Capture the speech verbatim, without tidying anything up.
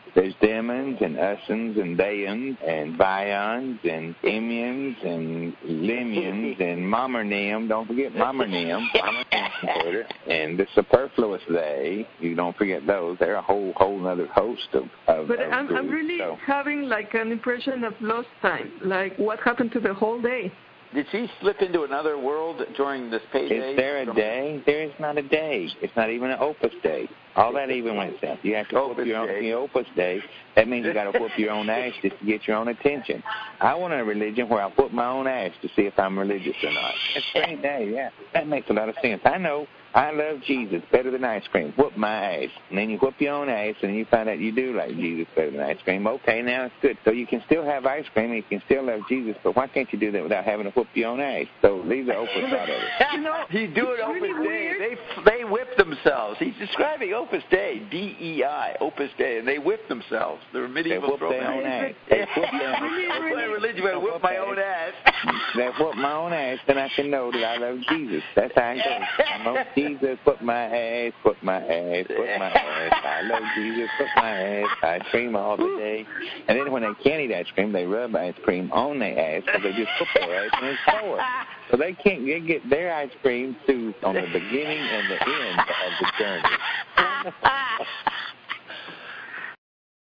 There's demons and ussons and theyans and vions and imians and limians and mommernim. Don't forget mommernim. And the superfluous they. You don't forget those. They're a whole whole other host of, of But of I'm, groups, I'm really so. having like an impression of lost time. Like what happened to the whole day? Did she slip into another world during this payday? Is there a day? There is not a day. It's not even an opus day. All that even went south. You have to Opus whoop your own day. your opus day. That means you got to whoop your own ass just to get your own attention. I want a religion where I whoop my own ass to see if I'm religious or not. It's a great day, yeah. That makes a lot of sense. I know. I love Jesus better than ice cream. Whoop my ass. And then you whoop your own ass, and then you find out you do like Jesus better than ice cream. Okay, now it's good. So you can still have ice cream, and you can still love Jesus, but why can't you do that without having to whoop your own ass? So leave the opus out of it. You know, He's doing it's Opus really Day. weird. They they whip themselves. He's describing Opus Day, D E I, Opus Day, and they whip themselves. They're They medieval whoop their own romance. ass. They whoop their own Really, ass. That's my really- religion. I whip my own ass. They whoop my own ass, then I can know that I love Jesus. That's how it goes. I love Jesus, whoop my ass, whoop my ass, whoop my ass. I love Jesus, whoop my ass. Ice cream all the day. And then when they can't eat ice cream, they rub ice cream on their ass because they just whoop their ass and it's sore. So they can't they get their ice cream too on the beginning and the end of the journey.